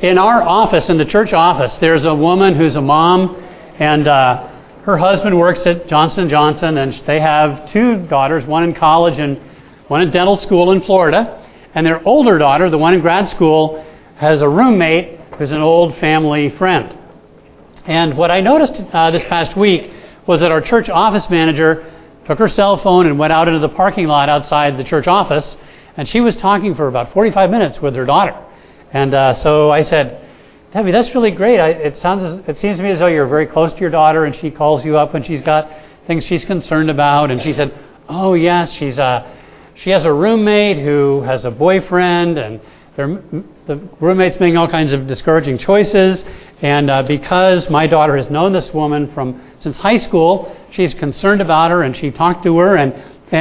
in our office, in the church office, there's a woman who's a mom, and her husband works at Johnson & Johnson, and they have two daughters, one in college and one in dental school in Florida. And their older daughter, the one in grad school, has a roommate who's an old family friend. And what I noticed this past week was that our church office manager took her cell phone and went out into the parking lot outside the church office, and she was talking for about 45 minutes with her daughter. And so I said, Debbie, that's really great. It seems to me as though you're very close to your daughter, and she calls you up when she's got things she's concerned about. And she said, oh yes, she has a roommate who has a boyfriend, and the roommate's making all kinds of discouraging choices. And because my daughter has known this woman since high school, she's concerned about her, and she talked to her, and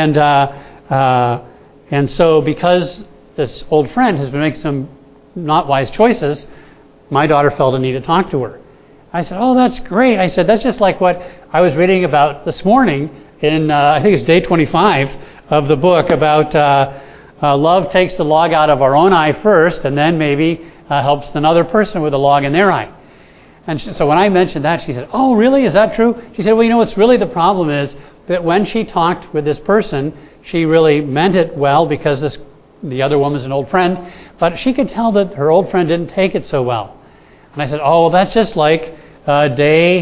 so because this old friend has been making some not wise choices, my daughter felt a need to talk to her. I said, oh, that's great. I said, that's just like what I was reading about this morning in, I think it's day 25 of the book about love takes the log out of our own eye first, and then maybe helps another person with a log in their eye. And so when I mentioned that, she said, oh, really? Is that true? She said, well, what's really the problem is that when she talked with this person, she really meant it well because the other woman's an old friend, but she could tell that her old friend didn't take it so well. And I said, oh, well, that's just like that's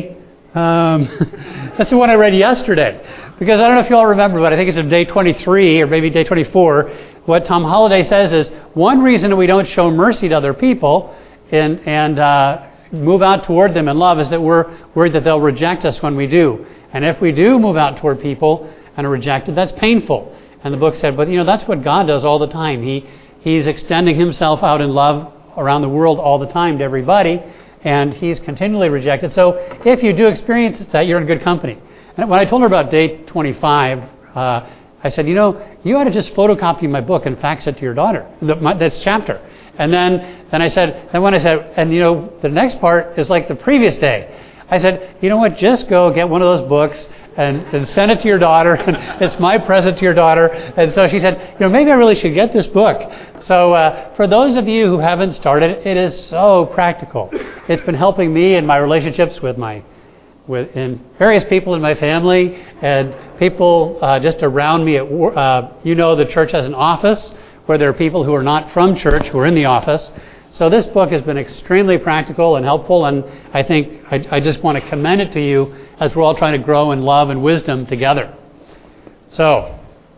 the one I read yesterday. Because I don't know if you all remember, but I think it's in day 23 or maybe day 24, what Tom Holliday says is one reason that we don't show mercy to other people and move out toward them in love is that we're worried that they'll reject us when we do. And if we do move out toward people and are rejected, that's painful. And the book said, but that's what God does all the time. He's extending himself out in love around the world all the time to everybody, and he's continually rejected. So if you do experience that, you're in good company. And when I told her about day 25, I said, you ought to just photocopy my book and fax it to your daughter, this chapter. And then I said, the next part is like the previous day. I said, you know what, just go get one of those books and send it to your daughter. And it's my present to your daughter. And so she said, maybe I really should get this book. So for those of you who haven't started, it is so practical. It's been helping me in my relationships with various people in my family and people just around me at work. The church has an office where there are people who are not from church who are in the office. So this book has been extremely practical and helpful, and I think I just want to commend it to you as we're all trying to grow in love and wisdom together. So,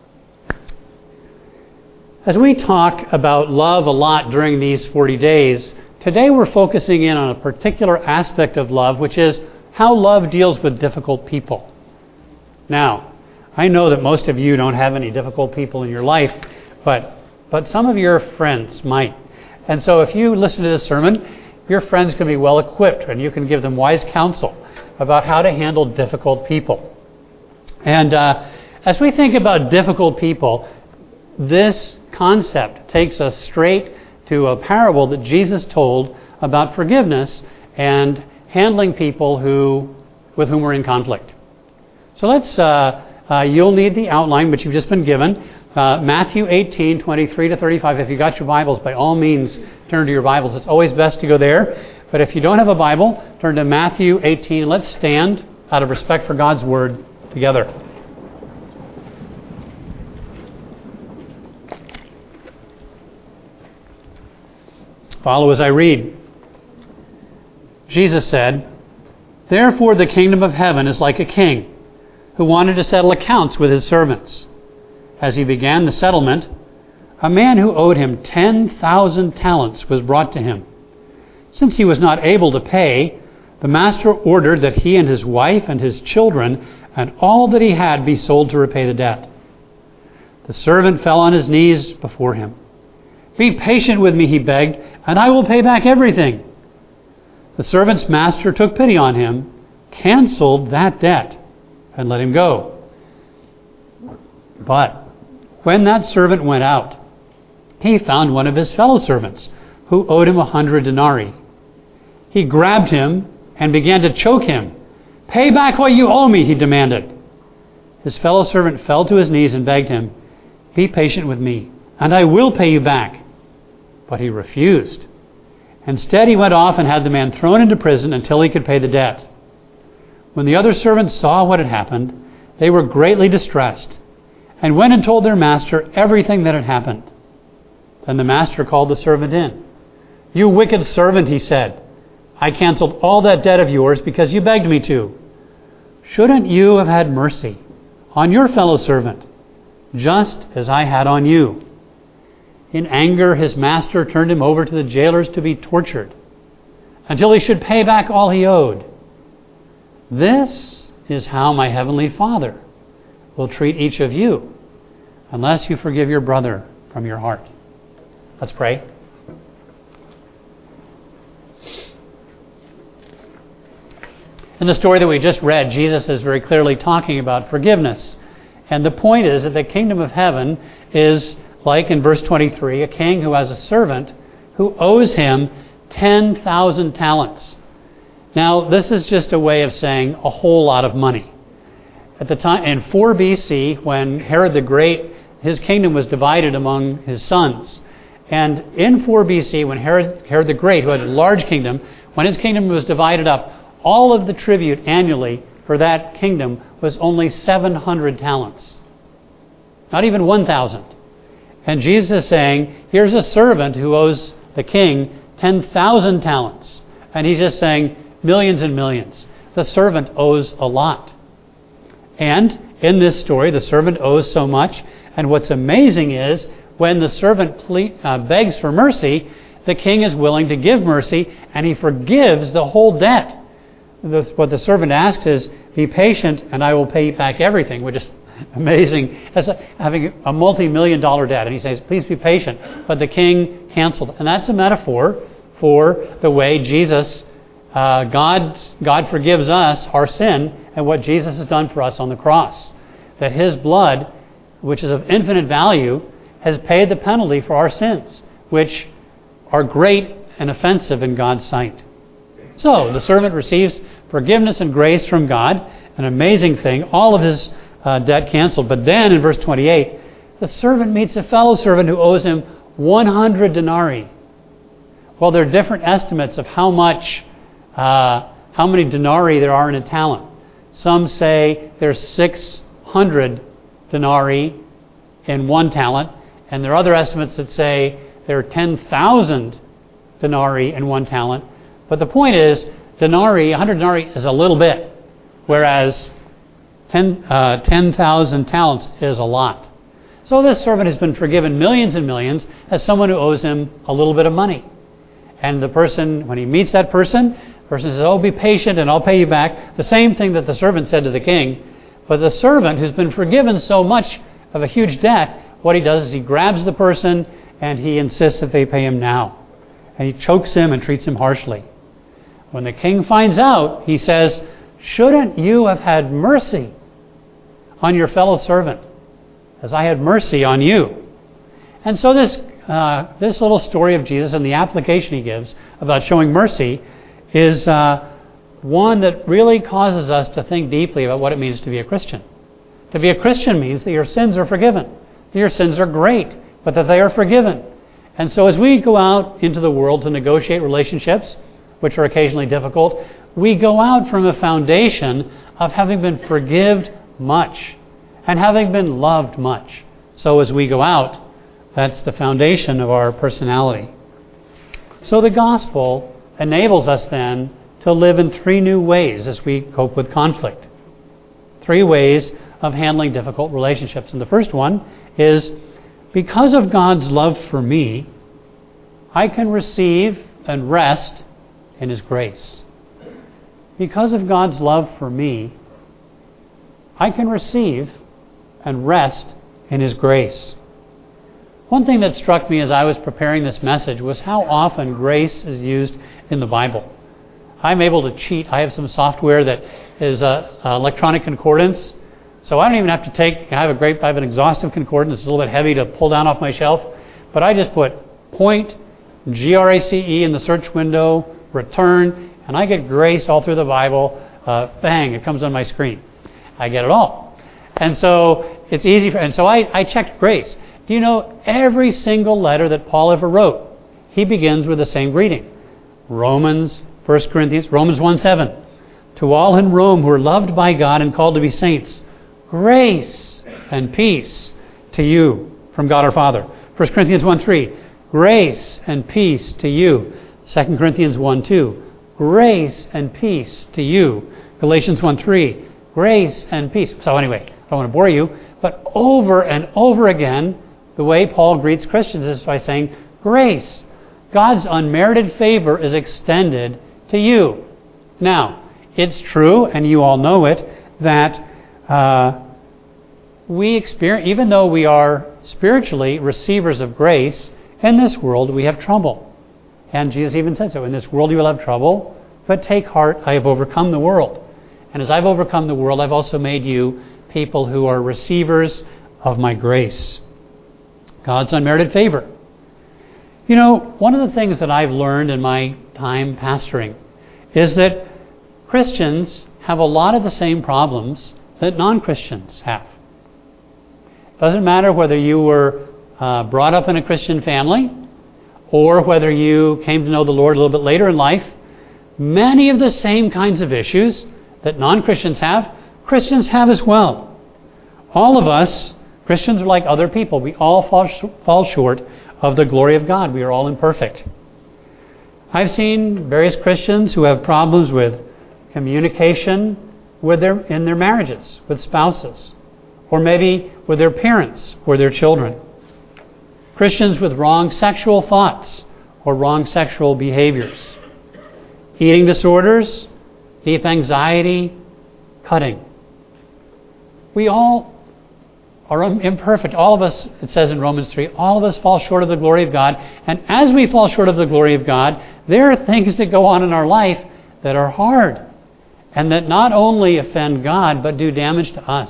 as we talk about love a lot during these 40 days, today we're focusing in on a particular aspect of love, which is how love deals with difficult people. Now, I know that most of you don't have any difficult people in your life, but some of your friends might. And so if you listen to this sermon, your friends can be well equipped and you can give them wise counsel about how to handle difficult people. And as we think about difficult people, this concept takes us straight to a parable that Jesus told about forgiveness and handling people with whom we're in conflict. So you'll need the outline, which you've just been given. Matthew 18, 23 to 35. If you got your Bibles, by all means, turn to your Bibles. It's always best to go there. But if you don't have a Bible, turn to Matthew 18. Let's stand out of respect for God's Word together. Follow as I read. Jesus said, "Therefore the kingdom of heaven is like a king who wanted to settle accounts with his servants. As he began the settlement, a man who owed him 10,000 talents was brought to him. Since he was not able to pay, the master ordered that he and his wife and his children and all that he had be sold to repay the debt. The servant fell on his knees before him. 'Be patient with me,' he begged, 'and I will pay back everything.' The servant's master took pity on him, canceled that debt, and let him go. But when that servant went out, he found one of his fellow servants who owed him 100 denarii. He grabbed him and began to choke him. 'Pay back what you owe me,' he demanded. His fellow servant fell to his knees and begged him, 'Be patient with me, and I will pay you back.' But he refused. Instead, he went off and had the man thrown into prison until he could pay the debt. When the other servants saw what had happened, they were greatly distressed and went and told their master everything that had happened. Then the master called the servant in. "You wicked servant," he said, "I canceled all that debt of yours because you begged me to. Shouldn't you have had mercy on your fellow servant, just as I had on you?" In anger, his master turned him over to the jailers to be tortured until he should pay back all he owed. This is how my heavenly Father will treat each of you unless you forgive your brother from your heart. Let's pray. In the story that we just read, Jesus is very clearly talking about forgiveness. And the point is that the kingdom of heaven is, like in verse 23, a king who has a servant who owes him 10,000 talents. Now, this is just a way of saying a whole lot of money. At the time, in 4 BC, when Herod the Great, his kingdom was divided among his sons. And in 4 BC, when Herod the Great, who had a large kingdom, when his kingdom was divided up, all of the tribute annually for that kingdom was only 700 talents. Not even 1,000. And Jesus is saying, here's a servant who owes the king 10,000 talents. And he's just saying, millions and millions. The servant owes a lot. And in this story, the servant owes so much. And what's amazing is, when the servant begs for mercy, the king is willing to give mercy, and he forgives the whole debt. What the servant asks is, be patient, and I will pay back everything, which is amazing. That's having a multi-million-dollar debt. And he says, please be patient. But the king canceled. And that's a metaphor for the way Jesus, God forgives us our sin and what Jesus has done for us on the cross. That his blood, which is of infinite value, has paid the penalty for our sins, which are great and offensive in God's sight. So, the servant receives forgiveness and grace from God, an amazing thing, all of his debt canceled. But then, in verse 28, the servant meets a fellow servant who owes him 100 denarii. Well, there are different estimates of how many denarii there are in a talent. Some say there's 600 denarii in one talent, and there are other estimates that say there are 10,000 denarii in one talent. But the point is, 100 denarii is a little bit, whereas 10,000 talents is a lot. So this servant has been forgiven millions and millions as someone who owes him a little bit of money. And the person, when he meets that person, the person says, oh, be patient and I'll pay you back. The same thing that the servant said to the king. But the servant who's been forgiven so much of a huge debt, what he does is he grabs the person and he insists that they pay him now. And he chokes him and treats him harshly. When the king finds out, he says, shouldn't you have had mercy on your fellow servant, as I had mercy on you? And so this little story of Jesus and the application he gives about showing mercy is one that really causes us to think deeply about what it means to be a Christian. To be a Christian means that your sins are forgiven. That your sins are great, but that they are forgiven. And so as we go out into the world to negotiate relationships, which are occasionally difficult, we go out from a foundation of having been forgiven much and having been loved much. So as we go out, that's the foundation of our personality. So the gospel enables us then to live in 3 new ways as we cope with conflict. 3 ways of handling difficult relationships. And the first one is, because of God's love for me, I can receive and rest in His grace. Because of God's love for me, I can receive and rest in His grace. One thing that struck me as I was preparing this message was how often grace is used in the Bible. I'm able to cheat. I have some software that is electronic concordance. So I don't even have to I have an exhaustive concordance. It's a little bit heavy to pull down off my shelf. But I just put point, GRACE in the search window, return, and I get grace all through the Bible. Bang, it comes on my screen. I get it all. And so it's easy. And so I checked grace. Do you know every single letter that Paul ever wrote, he begins with the same greeting. Romans 1:7. To all in Rome who are loved by God and called to be saints, grace and peace to you from God our Father. 1 Corinthians 1:3. Grace and peace to you. 2 Corinthians 1:2. Grace and peace to you. Galatians 1:3. Grace and peace. So anyway, I don't want to bore you, but over and over again, the way Paul greets Christians is by saying, grace. God's unmerited favor is extended to you. Now, it's true, and you all know it, that we experience, even though we are spiritually receivers of grace, in this world we have trouble. And Jesus even said so, in this world you will have trouble, but take heart, I have overcome the world. And as I've overcome the world, I've also made you people who are receivers of my grace. God's unmerited favor. You know, one of the things that I've learned in my time pastoring is that Christians have a lot of the same problems that non-Christians have. It doesn't matter whether you were brought up in a Christian family or whether you came to know the Lord a little bit later in life. Many of the same kinds of issues that non-Christians have, Christians have as well. All of us, Christians, are like other people. We all fall short of the glory of God. We are all imperfect. I've seen various Christians who have problems with communication in their marriages, with spouses, or maybe with their parents or their children. Christians with wrong sexual thoughts or wrong sexual behaviors. Eating disorders, deep anxiety, cutting. We all are imperfect. All of us, it says in Romans 3, all of us fall short of the glory of God. And as we fall short of the glory of God, there are things that go on in our life that are hard and that not only offend God, but do damage to us.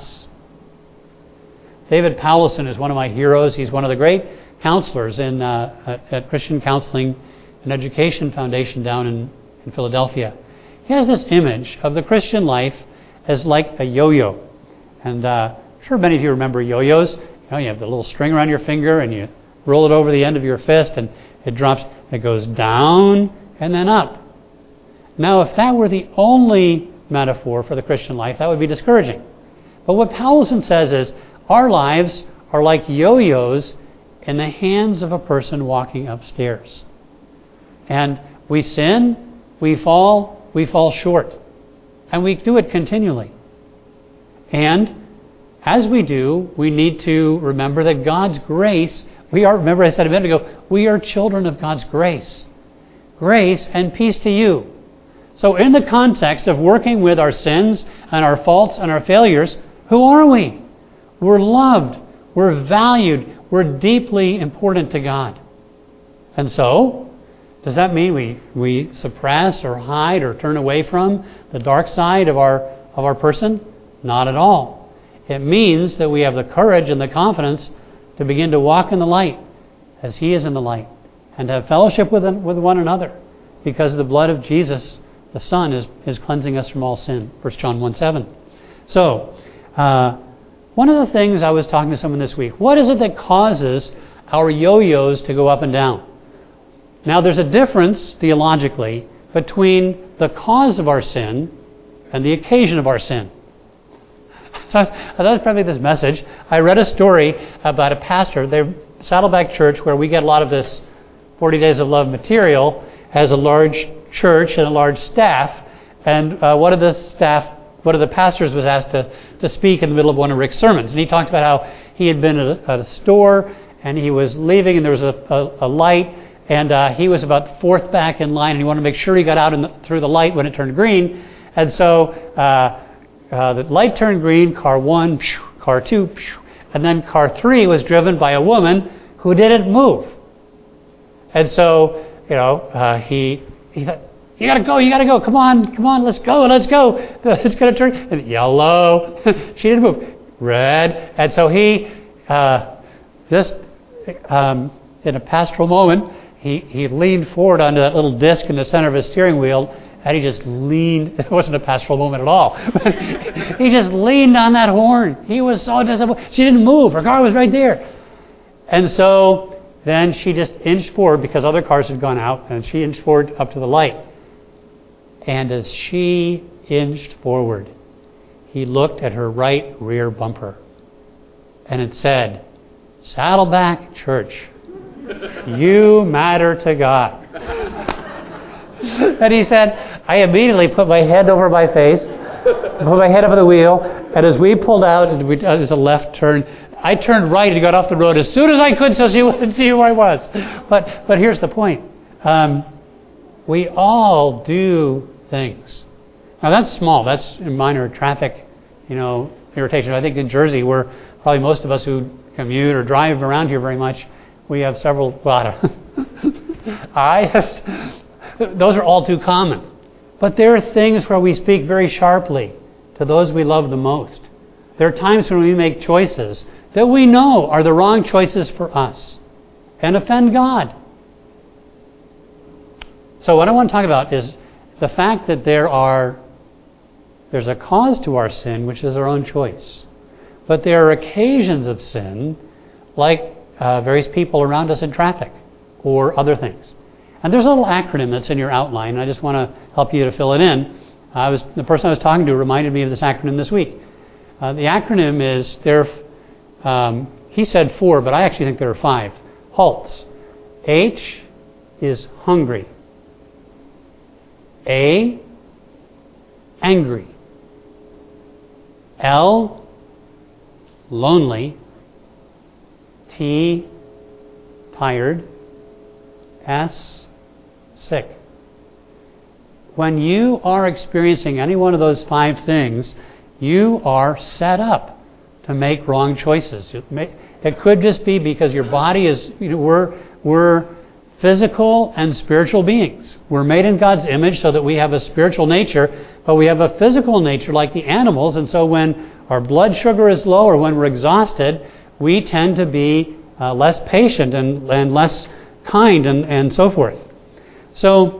David Powlison is one of my heroes. He's one of the great counselors at Christian Counseling and Education Foundation down in Philadelphia. He has this image of the Christian life as like a yo-yo. And I'm sure many of you remember yo-yos. You know, you have the little string around your finger and you roll it over the end of your fist and it drops. It goes down and then up. Now, if that were the only metaphor for the Christian life, that would be discouraging. But what Powlison says is, our lives are like yo-yos in the hands of a person walking upstairs. And we sin, we fall short. And we do it continually. And as we do, we need to remember that God's grace, remember I said a minute ago, we are children of God's grace. Grace and peace to you. So in the context of working with our sins and our faults and our failures, who are we? We're loved. We're valued. We're deeply important to God. And so, does that mean we suppress or hide or turn away from the dark side of our person? Not at all. It means that we have the courage and the confidence to begin to walk in the light as He is in the light and to have fellowship with one another because the blood of Jesus, the Son, is cleansing us from all sin. 1 John 1:7. So, one of the things I was talking to someone this week, what is it that causes our yo-yos to go up and down? Now, there's a difference, theologically, between the cause of our sin and the occasion of our sin. So I thought probably this message. I read a story about a pastor. Saddleback Church, where we get a lot of this 40 Days of Love material, has a large church and a large staff. And one of the pastors was asked to speak in the middle of one of Rick's sermons. And he talked about how he had been at a store and he was leaving and there was a light and he was about fourth back in line and he wanted to make sure he got out through the light when it turned green. And so the light turned green, car 1, car 2, and then car 3 was driven by a woman who didn't move. And so, he thought, you gotta go, come on, let's go. It's gonna turn, and yellow, she didn't move, red, and so he, in a pastoral moment, he leaned forward onto that little disc in the center of his steering wheel, and he just leaned, it wasn't a pastoral moment at all, he just leaned on that horn. He was so disappointed. She didn't move, her car was right there. And so, Then she just inched forward because other cars had gone out, and she inched forward up to the light. And as she inched forward, he looked at her right rear bumper, and it said, "Saddleback Church, you matter to God." And he said, I immediately put my head over my face, put my head over the wheel, and as we pulled out, it was a left turn, I turned right and got off the road as soon as I could so she wouldn't see who I was. But here's the point. We all do things. Now that's small. That's minor traffic, irritation. I think in Jersey, where probably most of us who commute or drive around here very much, we have several, those are all too common. But there are things where we speak very sharply to those we love the most. There are times when we make choices that we know are the wrong choices for us and offend God. So what I want to talk about is the fact that there's a cause to our sin, which is our own choice. But there are occasions of sin, like various people around us in traffic or other things. And there's a little acronym that's in your outline, and I just want to help you to fill it in. The person I was talking to reminded me of this acronym this week. The acronym is, he said 4, but I actually think there are 5. HALTs. H is hungry. A, angry. L, lonely. T, tired. S, sick. When you are experiencing any one of those 5 things, you are set up to make wrong choices. It could just be because your body is, we're physical and spiritual beings. We're made in God's image so that we have a spiritual nature, but we have a physical nature like the animals, and so when our blood sugar is low or when we're exhausted, we tend to be less patient and less kind and so forth. So,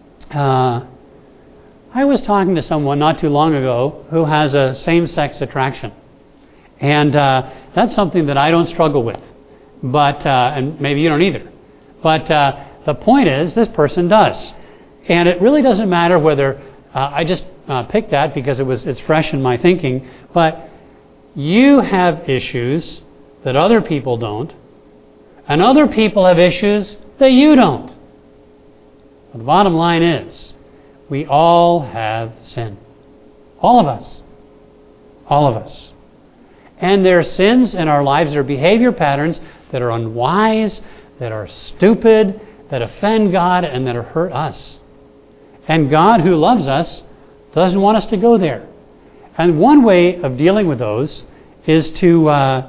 I was talking to someone not too long ago who has a same-sex attraction. And that's something that I don't struggle with. But and maybe you don't either. But the point is, this person does. And it really doesn't matter whether, I just picked that because it's fresh in my thinking, but you have issues that other people don't, and other people have issues that you don't. But the bottom line is, we all have sin. All of us. All of us. And there are sins in our lives, there are behavior patterns that are unwise, that are stupid, that offend God, and that hurt us. And God, who loves us, doesn't want us to go there. And one way of dealing with those is to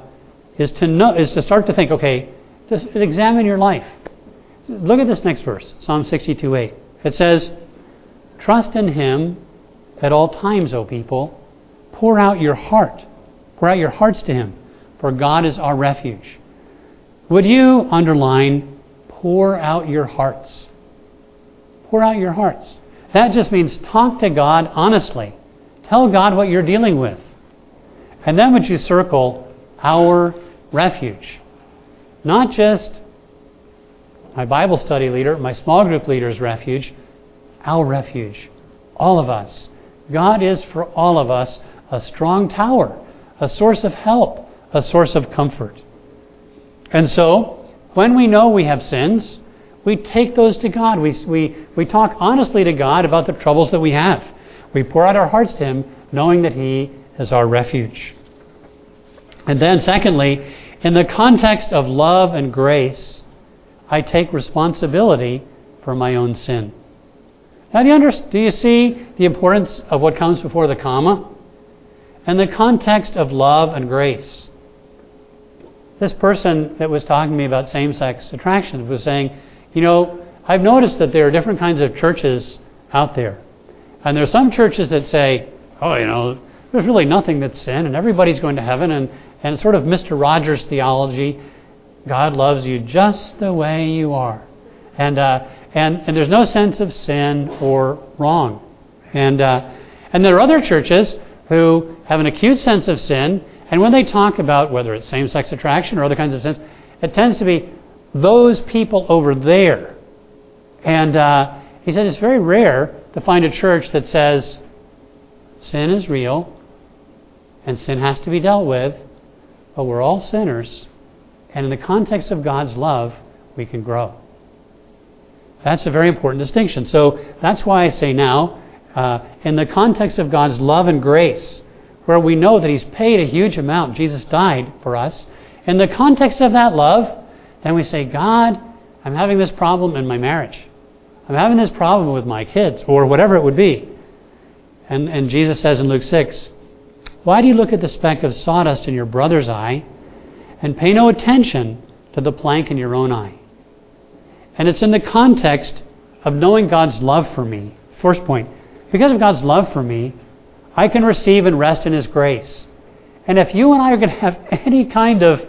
start to think, okay, just examine your life. Look at this next verse, Psalm 62:8. It says, "Trust in Him at all times, O people. Pour out your heart. Pour out your hearts to Him, for God is our refuge." Would you underline, pour out your hearts? Pour out your hearts. That just means talk to God honestly. Tell God what you're dealing with. And then would you circle our refuge? Not just my Bible study leader, my small group leader's refuge, our refuge. All of us. God is for all of us a strong tower, a source of help, a source of comfort. And so, when we know we have sins, we take those to God. We talk honestly to God about the troubles that we have. We pour out our hearts to Him, knowing that He is our refuge. And then secondly, in the context of love and grace, I take responsibility for my own sin. Now do you see the importance of what comes before the comma? In the context of love and grace. This person that was talking to me about same-sex attraction was saying, I've noticed that there are different kinds of churches out there. And there are some churches that say, there's really nothing that's sin and everybody's going to heaven, and sort of Mr. Rogers theology, God loves you just the way you are. And there's no sense of sin or wrong. And there are other churches who have an acute sense of sin, and when they talk about whether it's same-sex attraction or other kinds of sins, it tends to be, those people over there. And he said it's very rare to find a church that says sin is real and sin has to be dealt with, but we're all sinners, and in the context of God's love, we can grow. That's a very important distinction. So that's why I say now, in the context of God's love and grace, where we know that He's paid a huge amount, Jesus died for us, in the context of that love, then we say, God, I'm having this problem in my marriage. I'm having this problem with my kids, or whatever it would be. And Jesus says in Luke 6, why do you look at the speck of sawdust in your brother's eye and pay no attention to the plank in your own eye? And it's in the context of knowing God's love for me. First point, because of God's love for me, I can receive and rest in His grace. And if you and I are going to have any kind of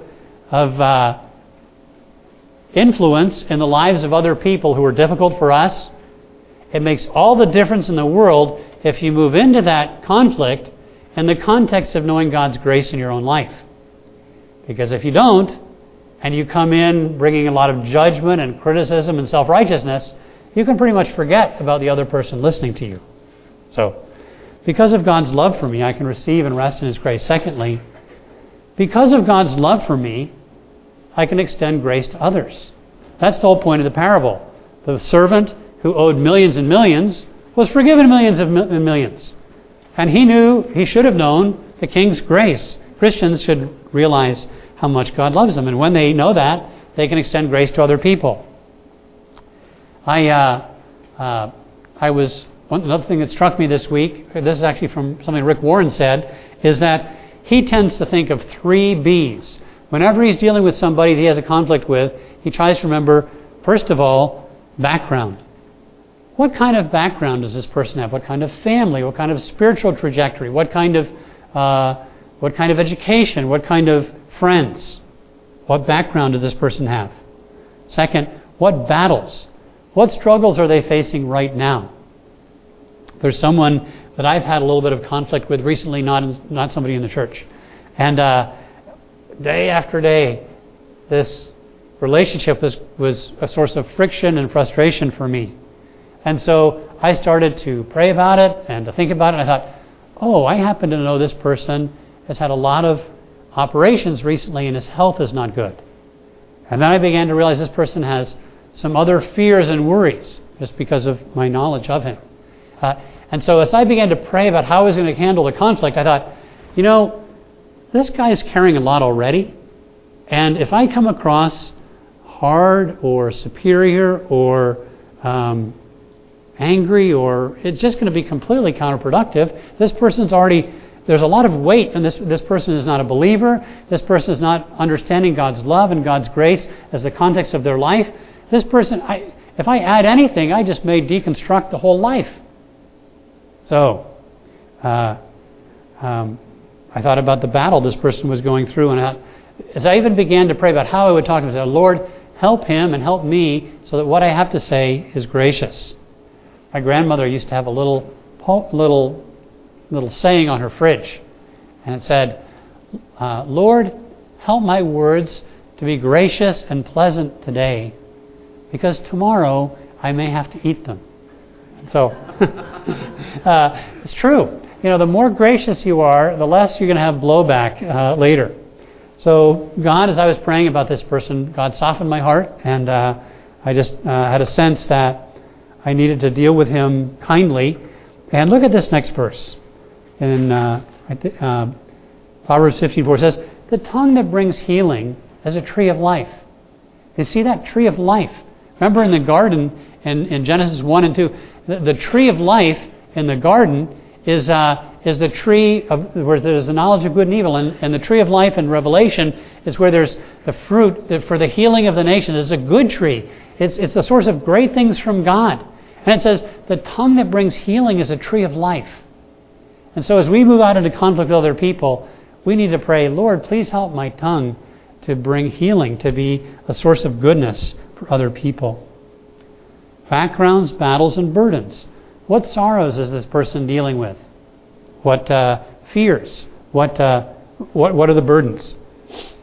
influence in the lives of other people who are difficult for us, it makes all the difference in the world if you move into that conflict in the context of knowing God's grace in your own life. Because if you don't, and you come in bringing a lot of judgment and criticism and self-righteousness, you can pretty much forget about the other person listening to you. So, because of God's love for me, I can receive and rest in His grace. Secondly, because of God's love for me, I can extend grace to others. That's the whole point of the parable. The servant who owed millions and millions was forgiven millions and millions. And he should have known the King's grace. Christians should realize how much God loves them. And when they know that, they can extend grace to other people. Another thing that struck me this week, this is actually from something Rick Warren said, is that he tends to think of 3 B's. Whenever he's dealing with somebody that he has a conflict with, he tries to remember, first of all, background. What kind of background does this person have? What kind of family? What kind of spiritual trajectory? What kind of education? What kind of friends? What background does this person have? Second, what battles? What struggles are they facing right now? There's someone that I've had a little bit of conflict with recently, not somebody in the church. And day after day, this relationship was a source of friction and frustration for me. And so I started to pray about it and to think about it. And I thought, oh, I happen to know this person has had a lot of operations recently and his health is not good. And then I began to realize this person has some other fears and worries just because of my knowledge of him. And so as I began to pray about how I was going to handle the conflict, I thought, this guy is carrying a lot already. And if I come across hard or superior or angry, or it's just going to be completely counterproductive. This person's there's a lot of weight, and this person is not a believer. This person is not understanding God's love and God's grace as the context of their life. This person, if I add anything, I just may deconstruct the whole life. So, I thought about the battle this person was going through, and as I even began to pray about how I would talk to him, I said, Lord, help him and help me so that what I have to say is gracious. My grandmother used to have a little saying on her fridge, and it said, Lord, help my words to be gracious and pleasant today, because tomorrow I may have to eat them. So, it's true. The more gracious you are, the less you're going to have blowback later. So God, as I was praying about this person, God softened my heart, and I just had a sense that I needed to deal with him kindly. And look at this next verse. In Proverbs 15:4 says, the tongue that brings healing is a tree of life. You see that tree of life? Remember in the garden, in Genesis 1 and 2, the tree of life in the garden is the tree of where there's the knowledge of good and evil, and the tree of life in Revelation is where there's the fruit for the healing of the nation. It's a good tree. It's the source of great things from God. And it says, the tongue that brings healing is a tree of life. And so as we move out into conflict with other people, we need to pray, Lord, please help my tongue to bring healing, to be a source of goodness for other people. Backgrounds, battles, and burdens. What sorrows is this person dealing with? What fears? What are the burdens?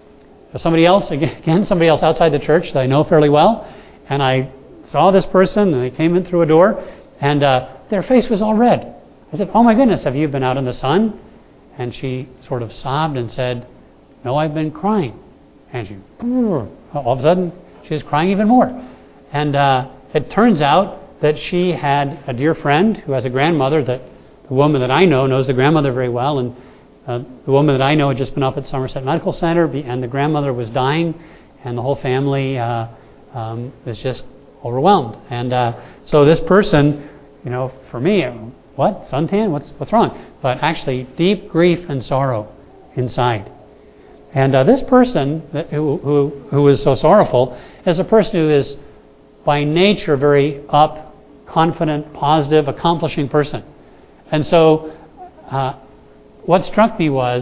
somebody else outside the church that I know fairly well, and I saw this person, and they came in through a door, and their face was all red. I said, "Oh my goodness, have you been out in the sun?" And she sort of sobbed and said, "No, I've been crying." And she, all of a sudden, she was crying even more. And it turns out that she had a dear friend who has a grandmother that the woman that I know knows the grandmother very well, and the woman that I know had just been up at Somerset Medical Center, and the grandmother was dying, and the whole family was just overwhelmed. And so this person, for me, what? Suntan? What's wrong? But actually, deep grief and sorrow inside. And this person who is so sorrowful is a person who is by nature very up, confident, positive, accomplishing person. And so what struck me was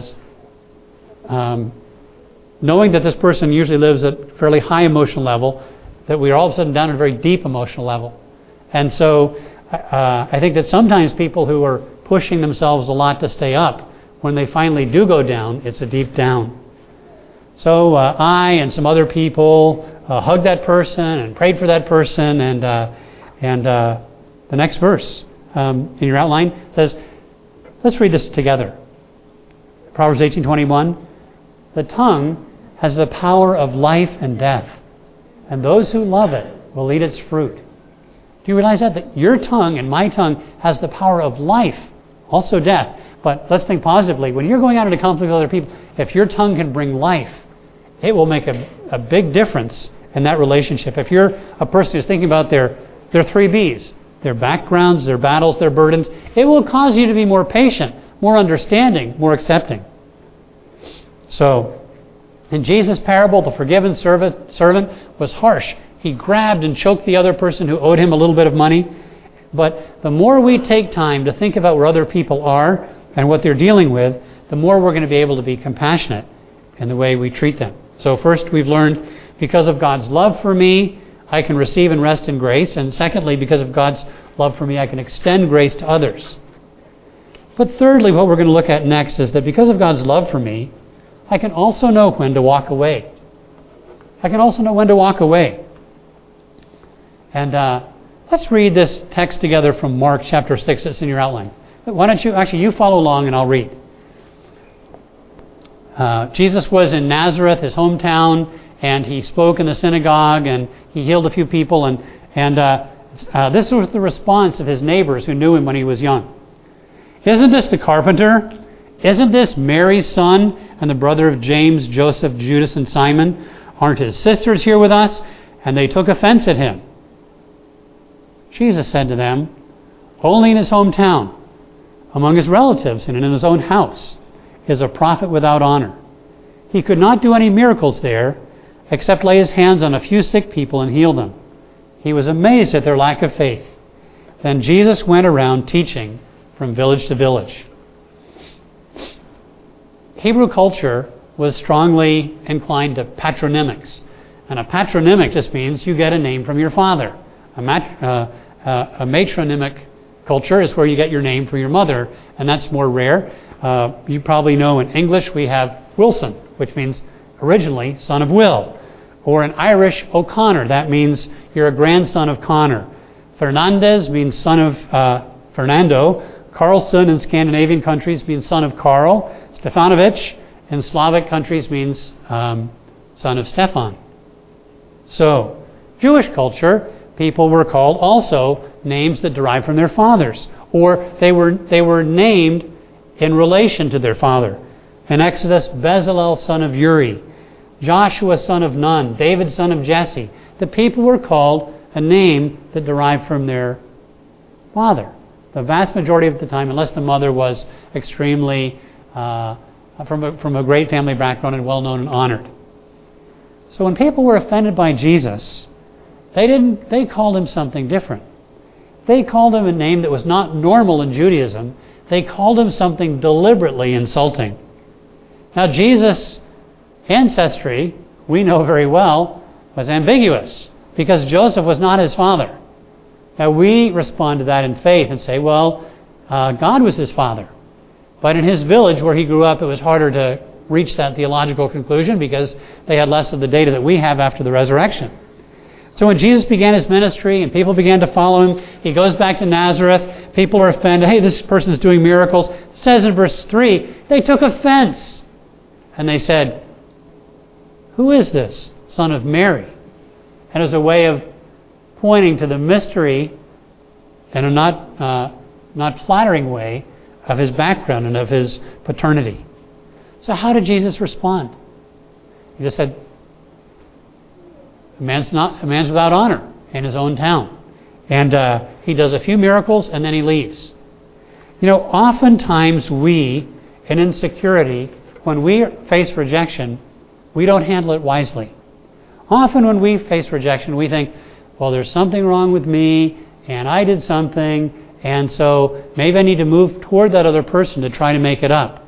knowing that this person usually lives at a fairly high emotional level, that we are all of a sudden down at a very deep emotional level. And so I think that sometimes people who are pushing themselves a lot to stay up, when they finally do go down, it's a deep down. So I and some other people hugged that person and prayed for that person, and the next verse in your outline says, let's read this together. Proverbs 18:21. The tongue has the power of life and death, and those who love it will eat its fruit. Do you realize that? That your tongue and my tongue has the power of life, also death. But let's think positively. When you're going out into conflict with other people, if your tongue can bring life, it will make a big difference in that relationship. If you're a person who's thinking about their 3 B's, their backgrounds, their battles, their burdens, it will cause you to be more patient, more understanding, more accepting. So, in Jesus' parable, the forgiven servant was harsh. He grabbed and choked the other person who owed him a little bit of money. But the more we take time to think about where other people are and what they're dealing with, the more we're going to be able to be compassionate in the way we treat them. So first, we've learned, because of God's love for me, I can receive and rest in grace. And secondly, because of God's love for me, I can extend grace to others. But thirdly, what we're going to look at next is that because of God's love for me, I can also know when to walk away. I can also know when to walk away. And let's read this text together from Mark chapter 6. It's in your outline. Why don't you follow along and I'll read. Jesus was in Nazareth, his hometown, and he spoke in the synagogue, and he healed a few people, and this was the response of his neighbors who knew him when he was young. Isn't this the carpenter? Isn't this Mary's son and the brother of James, Joseph, Judas, and Simon? Aren't his sisters here with us? And they took offense at him. Jesus said to them, only in his hometown, among his relatives, and in his own house, is a prophet without honor. He could not do any miracles there, except lay his hands on a few sick people and heal them. He was amazed at their lack of faith. Then Jesus went around teaching from village to village. Hebrew culture was strongly inclined to patronymics. And a patronymic just means you get a name from your father. A matronymic culture is where you get your name from your mother, and that's more rare. You probably know in English we have Wilson, which means originally son of Will. Or in Irish, O'Connor. That means you're a grandson of Connor. Fernandez means son of Fernando. Carlson in Scandinavian countries means son of Carl. Stefanovic in Slavic countries means son of Stefan. So, Jewish culture, people were called also names that derived from their fathers. Or they were named in relation to their father. In Exodus, Bezalel, son of Uri. Joshua, son of Nun. David, son of Jesse. The people were called a name that derived from their father. The vast majority of the time, unless the mother was extremely from a great family background and well known and honored. So when people were offended by Jesus, they called him something different. They called him a name that was not normal in Judaism. They called him something deliberately insulting. Now Jesus' ancestry, we know very well, was ambiguous because Joseph was not his father. Now we respond to that in faith and say, well, God was his father. But in his village where he grew up, it was harder to reach that theological conclusion because they had less of the data that we have after the resurrection. So when Jesus began his ministry and people began to follow him, he goes back to Nazareth. People are offended. Hey, this person is doing miracles. It says in verse 3, they took offense. And they said, who is this son of Mary? And as a way of pointing to the mystery in a not flattering way of his background and of his paternity. So how did Jesus respond? He just said, a man's without honor in his own town. And he does a few miracles and then he leaves. You know, oftentimes we, in insecurity, when we face rejection, we don't handle it wisely. Often when we face rejection, we think, well, there's something wrong with me, and I did something, and so maybe I need to move toward that other person to try to make it up.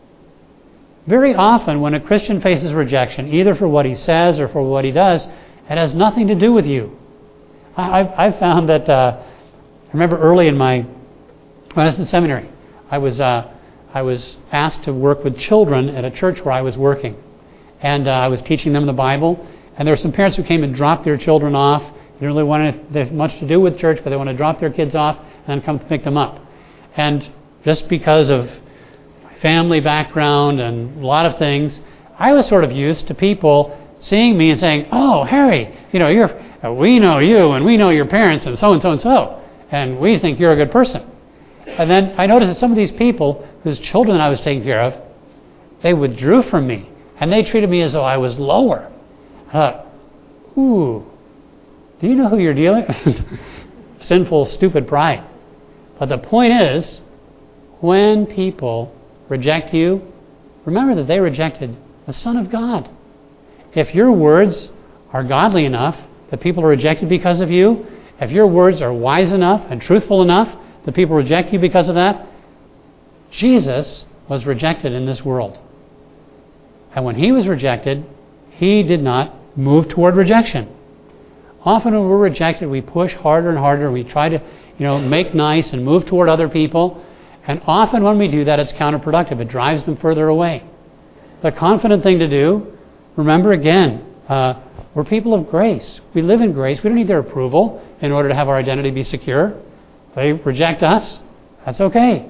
Very often when a Christian faces rejection, either for what he says or for what he does, it has nothing to do with you. I've found that, I remember early when I was in seminary, I was asked to work with children at a church where I was working. And I was teaching them the Bible. And there were some parents who came and dropped their children off. They didn't really want much to do with church, but they want to drop their kids off and then come to pick them up. And just because of my family background and a lot of things, I was sort of used to people seeing me and saying, oh, Harry, we know you and we know your parents and so and so and so. And we think you're a good person. And then I noticed that some of these people whose children I was taking care of, they withdrew from me. And they treated me as though I was lower. I thought, ooh, do you know who you're dealing with? Sinful, stupid pride. But the point is, when people reject you, remember that they rejected the Son of God. If your words are godly enough that people are rejected because of you, if your words are wise enough and truthful enough that people reject you because of that, Jesus was rejected in this world. And when he was rejected, he did not move toward rejection. Often when we're rejected, we push harder and harder. We try to, make nice and move toward other people. And often when we do that, it's counterproductive. It drives them further away. The confident thing to do, remember again, we're people of grace. We live in grace. We don't need their approval in order to have our identity be secure. If they reject us, that's okay.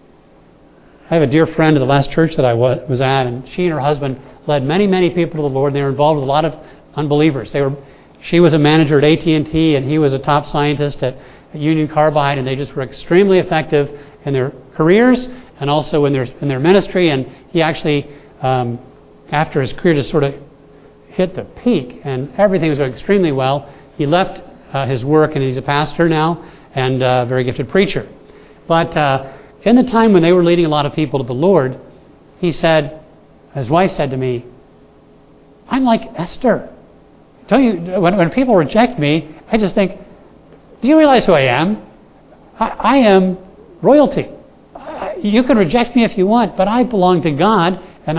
I have a dear friend of the last church that I was at, and she and her husband led many, many people to the Lord. They were involved with a lot of unbelievers. She was a manager at AT&T, and he was a top scientist at Union Carbide, and they just were extremely effective in their careers and also in their ministry. And he actually, after his career just sort of hit the peak and everything was going extremely well, he left his work, and he's a pastor now and a very gifted preacher. But in the time when they were leading a lot of people to the Lord, his wife said to me, I'm like Esther. When people reject me, I just think, do you realize who I am? I am royalty. You can reject me if you want, but I belong to God, and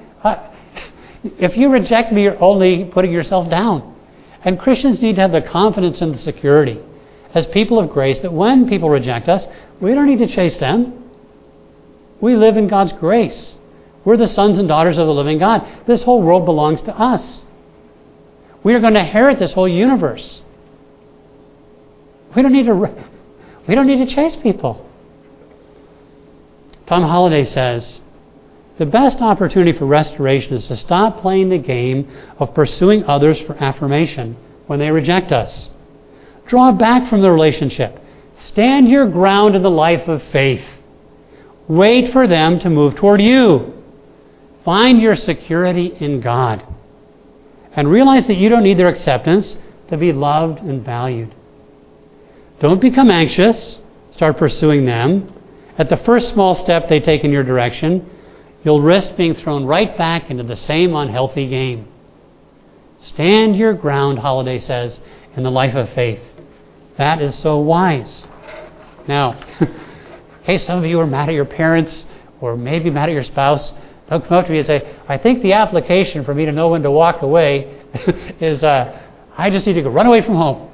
if you reject me, you're only putting yourself down. And Christians need to have the confidence and the security as people of grace that when people reject us, we don't need to chase them. We live in God's grace. We're the sons and daughters of the living God. This whole world belongs to us. We are going to inherit this whole universe. We don't need to chase people. Tom Holliday says, the best opportunity for restoration is to stop playing the game of pursuing others for affirmation when they reject us. Draw back from the relationship. Stand your ground in the life of faith. Wait for them to move toward you. Find your security in God. And realize that you don't need their acceptance to be loved and valued. Don't become anxious. Start pursuing them. At the first small step they take in your direction, you'll risk being thrown right back into the same unhealthy game. Stand your ground, Holliday says, in the life of faith. That is so wise. Now, in case some of you are mad at your parents or maybe mad at your spouse, don't come up to me and say, I think the application for me to know when to walk away is I just need to go run away from home.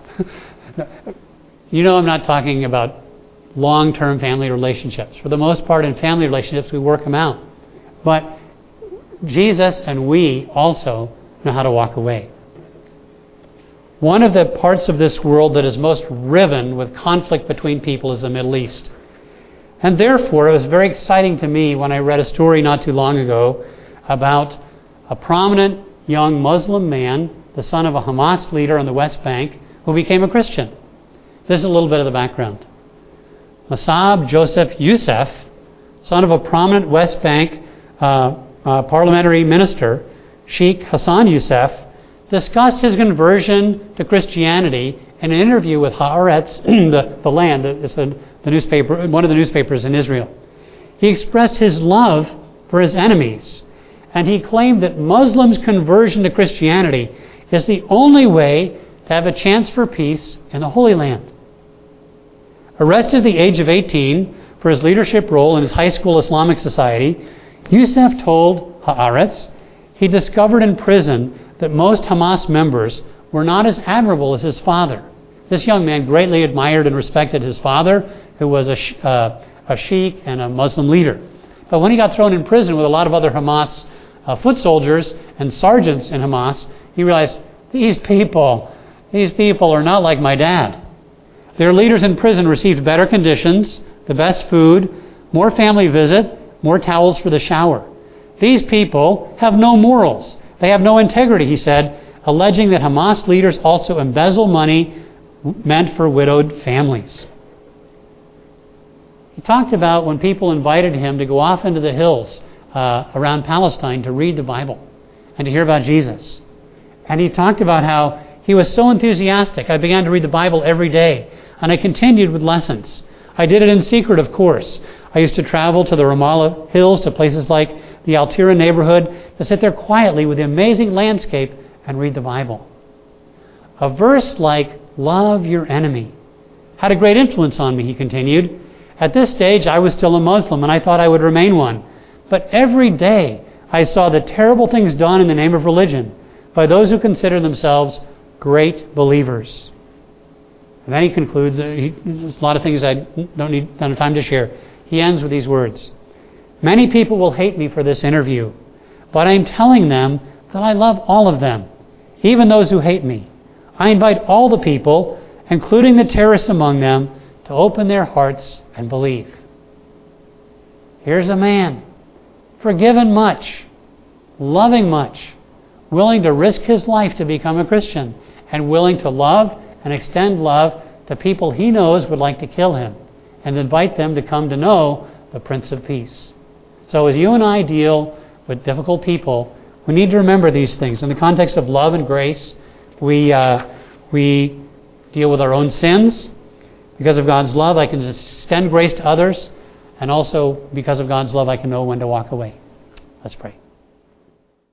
I'm not talking about long-term family relationships. For the most part, in family relationships, we work them out. But Jesus and we also know how to walk away. One of the parts of this world that is most riven with conflict between people is the Middle East. And therefore, it was very exciting to me when I read a story not too long ago about a prominent young Muslim man, the son of a Hamas leader on the West Bank, who became a Christian. This is a little bit of the background. Musab Joseph Youssef, son of a prominent West Bank parliamentary minister, Sheikh Hassan Youssef, discussed his conversion to Christianity in an interview with Haaretz, the Land, it's the newspaper, one of the newspapers in Israel. He expressed his love for his enemies, and he claimed that Muslims' conversion to Christianity is the only way to have a chance for peace in the Holy Land. Arrested at the age of 18 for his leadership role in his high school Islamic society, Youssef told Haaretz he discovered in prison that most Hamas members were not as admirable as his father. This young man greatly admired and respected his father, who was a sheikh and a Muslim leader. But when he got thrown in prison with a lot of other Hamas foot soldiers and sergeants in Hamas, he realized, these people are not like my dad. Their leaders in prison received better conditions, the best food, more family visit, more towels for the shower. These people have no morals. They have no integrity, he said, alleging that Hamas leaders also embezzle money meant for widowed families. He talked about when people invited him to go off into the hills around Palestine to read the Bible and to hear about Jesus. And he talked about how he was so enthusiastic. I began to read the Bible every day, and I continued with lessons. I did it in secret, of course. I used to travel to the Ramallah hills, to places like the Al-Tira neighborhood, to sit there quietly with the amazing landscape and read the Bible. A verse like, love your enemy, had a great influence on me, he continued. At this stage, I was still a Muslim, and I thought I would remain one. But every day, I saw the terrible things done in the name of religion by those who consider themselves great believers. And then he concludes, there's a lot of things I don't have time to share. He ends with these words. Many people will hate me for this interview, but I am telling them that I love all of them, even those who hate me. I invite all the people, including the terrorists among them, to open their hearts and believe. Here's a man, forgiven much, loving much, willing to risk his life to become a Christian, and willing to love and extend love to people he knows would like to kill him, and invite them to come to know the Prince of Peace. So as you and I deal with difficult people, we need to remember these things. In the context of love and grace, we deal with our own sins. Because of God's love, I can extend grace to others. And also, because of God's love, I can know when to walk away. Let's pray.